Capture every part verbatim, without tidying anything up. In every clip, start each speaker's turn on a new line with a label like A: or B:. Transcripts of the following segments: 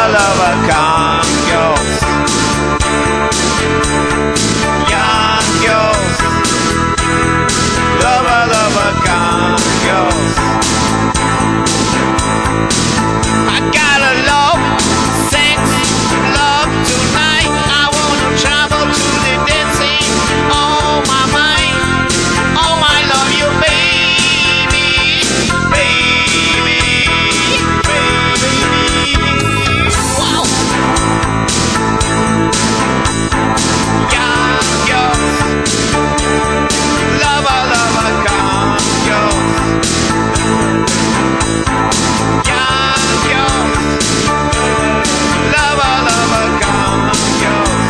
A: lover, come girls. Young girls. Lover, lover, come girls. I gotta love, sex, love tonight. I wanna travel to the dancing. Oh my mind, oh I love you, baby, baby, baby. Wow. Young girls, lover, lover, come girls. Young girls, lover, lover, come girls.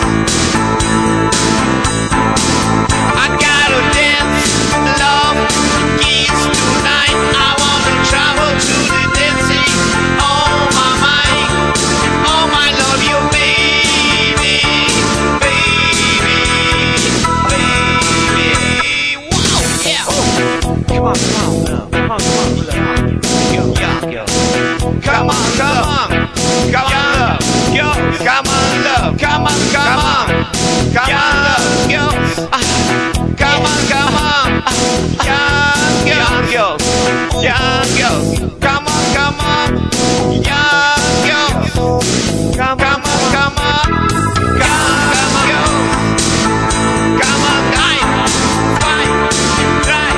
A: I gotta dance, love, kiss tonight. I wanna travel to the dancing. Oh my mind, oh my love you, baby, baby, baby. Wow, yeah.
B: Come on, come on, now. Come on, come on, brother. Yo, young girls.
A: Come on, come on, come on, love, yo, come on, love, come on, come on, come on, love, yo, ah, come on, come on, young girls, young girls, come on, come on, young girls, come, come on, come on, come, come on, girls, come on, die, fight, try,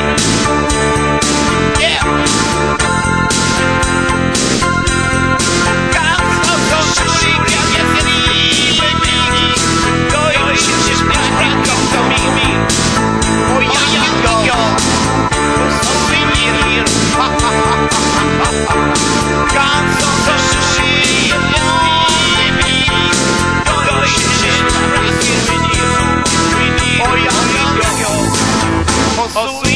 A: yeah. Oh,